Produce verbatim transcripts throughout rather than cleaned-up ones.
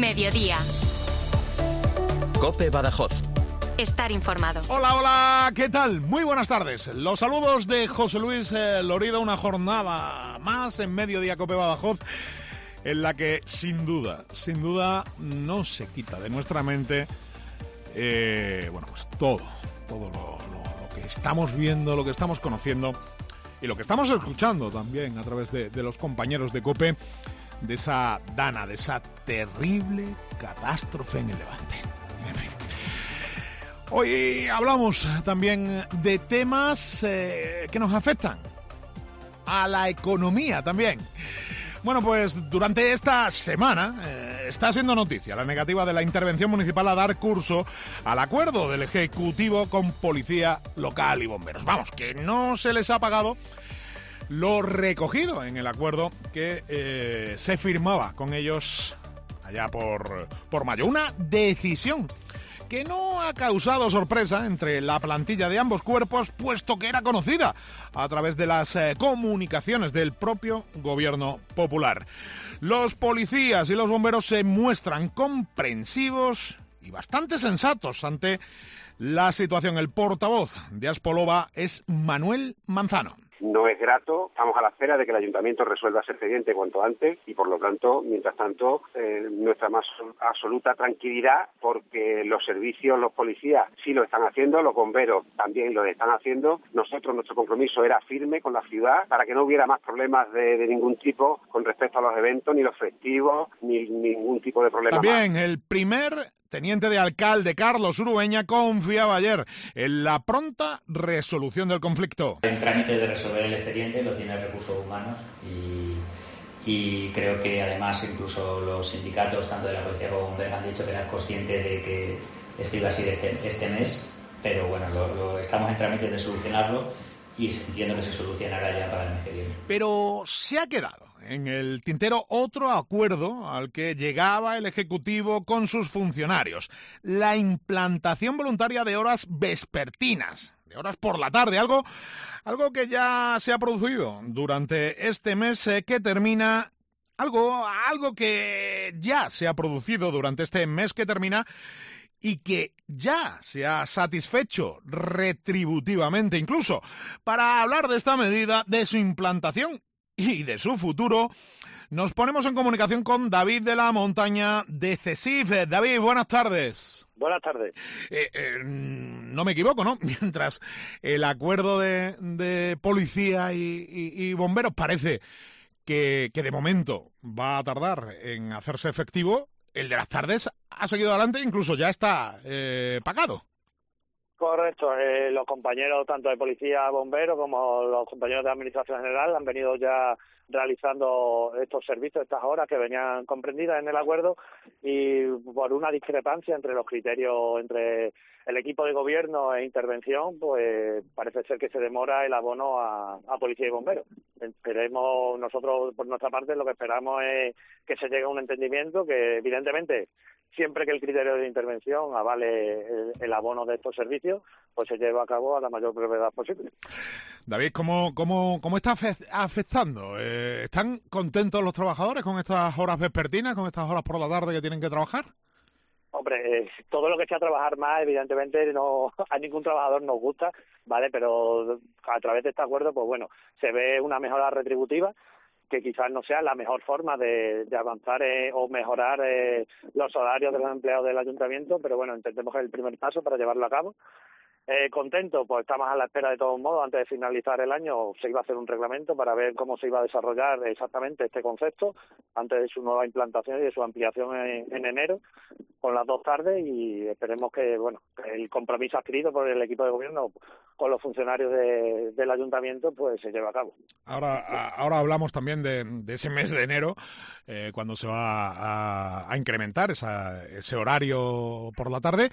Mediodía. COPE Badajoz. Estar informado. Hola, hola, ¿qué tal? Muy buenas tardes. Los saludos de José Luis eh, Lorido, una jornada más en Mediodía COPE Badajoz, en la que sin duda, sin duda no se quita de nuestra mente, eh, bueno, pues todo, todo lo, lo, lo que estamos viendo, lo que estamos conociendo y lo que estamos escuchando también a través de, de los compañeros de COPE, de esa dana, de esa terrible catástrofe en el Levante. En fin. Hoy hablamos también de temas eh, que nos afectan a la economía también. Bueno, pues durante esta semana eh, está siendo noticia la negativa de la intervención municipal a dar curso al acuerdo del Ejecutivo con Policía Local y Bomberos. Vamos, que no se les ha pagado lo recogido en el acuerdo que eh, se firmaba con ellos allá por, por mayo. Una decisión que no ha causado sorpresa entre la plantilla de ambos cuerpos, puesto que era conocida a través de las eh, comunicaciones del propio gobierno popular. Los policías y los bomberos se muestran comprensivos y bastante sensatos ante la situación. El portavoz de Aspolova es Manuel Manzano. No es grato, estamos a la espera de que el ayuntamiento resuelva ese expediente cuanto antes y por lo tanto, mientras tanto, eh, nuestra más absoluta tranquilidad porque los servicios, los policías sí lo están haciendo, los bomberos también lo están haciendo. Nosotros, nuestro compromiso era firme con la ciudad para que no hubiera más problemas de, de ningún tipo con respecto a los eventos, ni los festivos, ni ningún tipo de problema. También más. El primer teniente de alcalde, Carlos Urueña, confiaba ayer en la pronta resolución del conflicto. En trámite de resolver el expediente lo tiene Recursos Humanos y, y creo que además incluso los sindicatos, tanto de la policía como bomberos, han dicho que eran conscientes de que esto iba a ser este, este mes, pero bueno, lo, lo, estamos en trámite de solucionarlo y entiendo que se solucionará ya para el mes que viene. Pero se ha quedado en el tintero otro acuerdo al que llegaba el Ejecutivo con sus funcionarios: la implantación voluntaria de horas vespertinas, de horas por la tarde, algo, algo que ya se ha producido durante este mes eh, que termina, algo, algo que ya se ha producido durante este mes que termina y que ya se ha satisfecho retributivamente. Incluso para hablar de esta medida, de su implantación y de su futuro, nos ponemos en comunicación con David de la Montaña de CESIF. David, buenas tardes. Buenas tardes. Eh, eh, no me equivoco, ¿no? Mientras el acuerdo de, de policía y, y, y bomberos parece que, que de momento va a tardar en hacerse efectivo, el de las tardes ha seguido adelante, incluso ya está eh, pagado. Correcto, eh, los compañeros tanto de policía, bomberos, como los compañeros de administración general han venido ya realizando estos servicios, estas horas que venían comprendidas en el acuerdo, y por una discrepancia entre los criterios entre el equipo de gobierno e intervención, pues parece ser que se demora el abono a, a policía y bomberos. Esperemos, nosotros por nuestra parte lo que esperamos es que se llegue a un entendimiento que evidentemente siempre que el criterio de intervención avale el, el abono de estos servicios, pues se lleva a cabo a la mayor brevedad posible. David, ¿cómo, cómo, cómo está afectando? Eh, ¿Están contentos los trabajadores con estas horas vespertinas, con estas horas por la tarde que tienen que trabajar? Hombre, eh, todo lo que sea trabajar más, evidentemente, no a ningún trabajador nos gusta, ¿vale? Pero a través de este acuerdo, pues bueno, se ve una mejora retributiva, que quizás no sea la mejor forma de, de avanzar eh, o mejorar eh, los horarios de los empleados del ayuntamiento, pero bueno, entendemos que es el primer paso para llevarlo a cabo. Eh, contento, pues estamos a la espera de todos modos, antes de finalizar el año se iba a hacer un reglamento para ver cómo se iba a desarrollar exactamente este concepto antes de su nueva implantación y de su ampliación en, en enero con las dos tardes, y esperemos que bueno el compromiso adquirido por el equipo de gobierno con los funcionarios de, del ayuntamiento pues se lleve a cabo. Ahora, ahora hablamos también de, de ese mes de enero, eh, cuando se va a, a incrementar esa, ese horario por la tarde.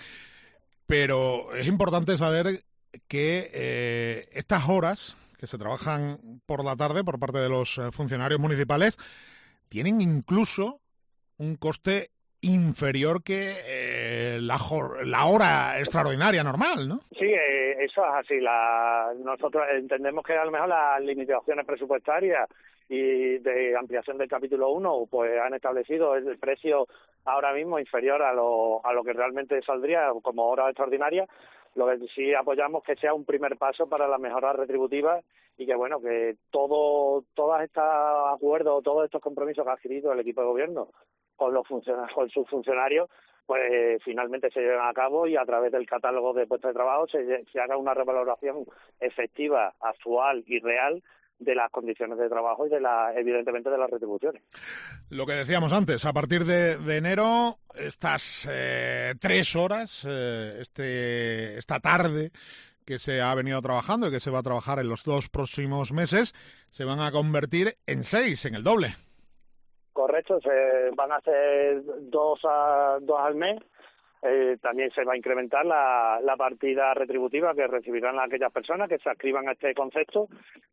Pero es importante saber que eh, estas horas que se trabajan por la tarde por parte de los funcionarios municipales tienen incluso un coste inferior que eh, la, la hora extraordinaria normal, ¿no? Sí, eh, eso es así. La, nosotros entendemos que a lo mejor las limitaciones presupuestarias y de ampliación del capítulo uno, pues han establecido el precio ahora mismo inferior a lo, a lo que realmente saldría como hora extraordinaria. Lo que sí apoyamos que sea un primer paso para las mejoras retributivas y que, bueno, que todo, todos estos acuerdos, todos estos compromisos que ha adquirido el equipo de gobierno con los funcionarios, con sus funcionarios, pues finalmente se lleven a cabo y a través del catálogo de puestos de trabajo se, se haga una revaloración efectiva, actual y real de las condiciones de trabajo y de la, evidentemente, de las retribuciones. Lo que decíamos antes, a partir de, de enero, estas eh, tres horas, eh, este esta tarde que se ha venido trabajando y que se va a trabajar en los dos próximos meses, se van a convertir en seis, en el doble. Correcto, se van a hacer dos, a, dos al mes. Eh, también se va a incrementar la, la partida retributiva que recibirán aquellas personas que se adscriban a este concepto.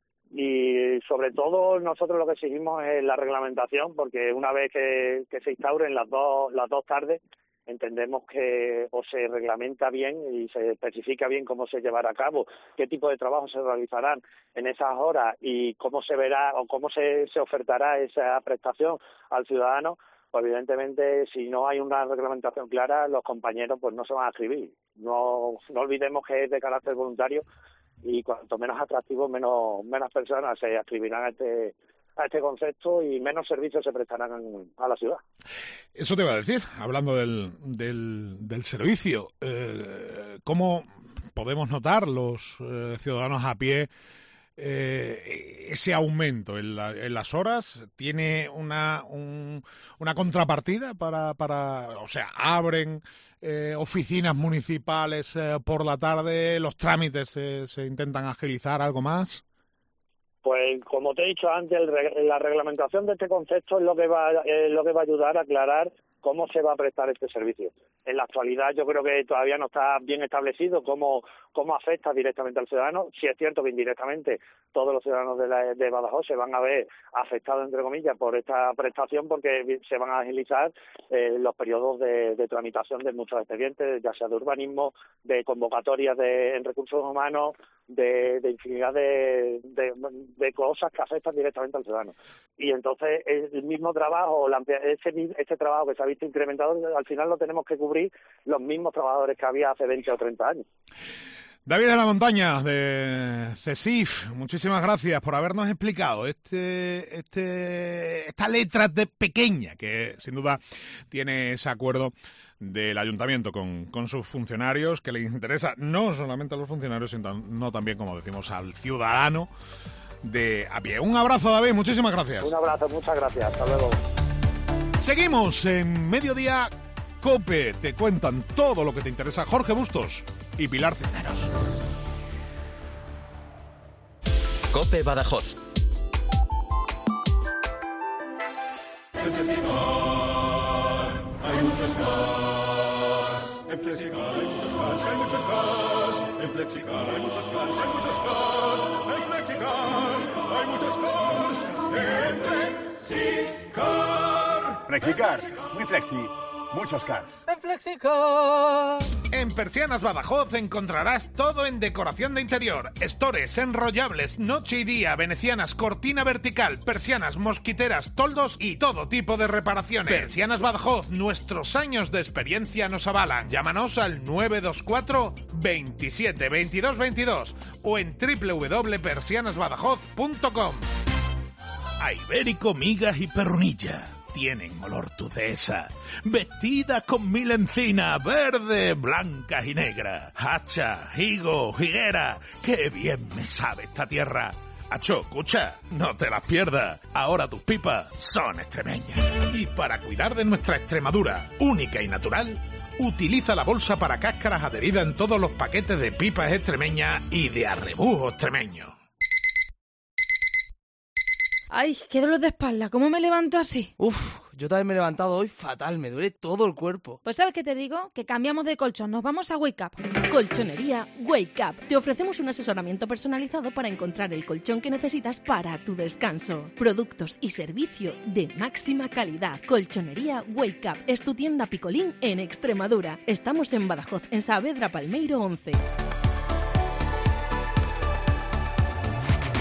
Y sobre todo nosotros lo que exigimos es la reglamentación, porque una vez que, que se instauren las dos las dos tardes, entendemos que o se reglamenta bien y se especifica bien cómo se llevará a cabo, qué tipo de trabajo se realizarán en esas horas y cómo se verá o cómo se, se ofertará esa prestación al ciudadano. Pues evidentemente, si no hay una reglamentación clara, los compañeros pues no se van a adscribir. No, no olvidemos que es de carácter voluntario y cuanto menos atractivo, menos menos personas se adscribirán a este a este concepto y menos servicios se prestarán a la ciudad. Eso te iba a decir, hablando del, del, del servicio, eh, ¿cómo podemos notar los eh, ciudadanos a pie eh, ese aumento en, la, en las horas? ¿Tiene una, un, una contrapartida para, para, o sea, abren eh, oficinas municipales eh, por la tarde, los trámites eh, se intentan agilizar algo más? Pues como te he dicho antes, el, la reglamentación de este concepto es lo que va es lo que va a ayudar a aclarar cómo se va a prestar este servicio. En la actualidad yo creo que todavía no está bien establecido cómo cómo afecta directamente al ciudadano. Sí es cierto que indirectamente todos los ciudadanos de, la, de Badajoz se van a ver afectados, entre comillas, por esta prestación porque se van a agilizar eh, los periodos de, de tramitación de muchos expedientes, ya sea de urbanismo, de convocatorias de, en recursos humanos, de, de infinidad de, de, de cosas que afectan directamente al ciudadano. Y entonces el mismo trabajo, la, ese, este trabajo que se ha visto incrementado, al final lo tenemos que cubrir los mismos trabajadores que había hace veinte o treinta años. David de la Montaña, de CESIF, muchísimas gracias por habernos explicado este, este, esta letra de pequeña que sin duda tiene ese acuerdo del ayuntamiento con, con sus funcionarios, que les interesa no solamente a los funcionarios, sino también, como decimos, al ciudadano de a pie. Un abrazo, David, muchísimas gracias. Un abrazo, muchas gracias, hasta luego. Seguimos en Mediodía COPE, te cuentan todo lo que te interesa Jorge Bustos y Pilar Cisneros. COPE Badajoz. En Flexicar hay muchos cars. En Flexicar hay muchos cars, hay muchos cars. En Flexicar hay muchos cars, hay muchos cars. En Flexicar hay muchos cars. En Flexicar. Flexicar, muy flexi. Muchos cars. En Flexicar. En Persianas Badajoz encontrarás todo en decoración de interior. Estores, enrollables, noche y día, venecianas, cortina vertical, persianas, mosquiteras, toldos y todo tipo de reparaciones. Persianas Badajoz, nuestros años de experiencia nos avalan. Llámanos al nueve dos cuatro, veintisiete, veintidós, veintidós o en doble u doble u doble punto persianas badajoz punto com. A Ibérico, migas y perrunilla. Tienen olor tu dehesa, vestida con mil encinas, verde, blancas y negras, hacha, higo, higuera, qué bien me sabe esta tierra. Acho, escucha, no te las pierdas, ahora tus pipas son extremeñas. Y para cuidar de nuestra Extremadura, única y natural, utiliza la bolsa para cáscaras adherida en todos los paquetes de pipas extremeñas y de arrebujos extremeños. Ay, qué dolor de espalda, ¿cómo me levanto así? Uf, yo también me he levantado hoy fatal, me duele todo el cuerpo. Pues ¿sabes qué te digo? Que cambiamos de colchón, nos vamos a Wake Up. Colchonería Wake Up. Te ofrecemos un asesoramiento personalizado para encontrar el colchón que necesitas para tu descanso. Productos y servicio de máxima calidad. Colchonería Wake Up es tu tienda Picolín en Extremadura. Estamos en Badajoz, en Saavedra Palmeiro once.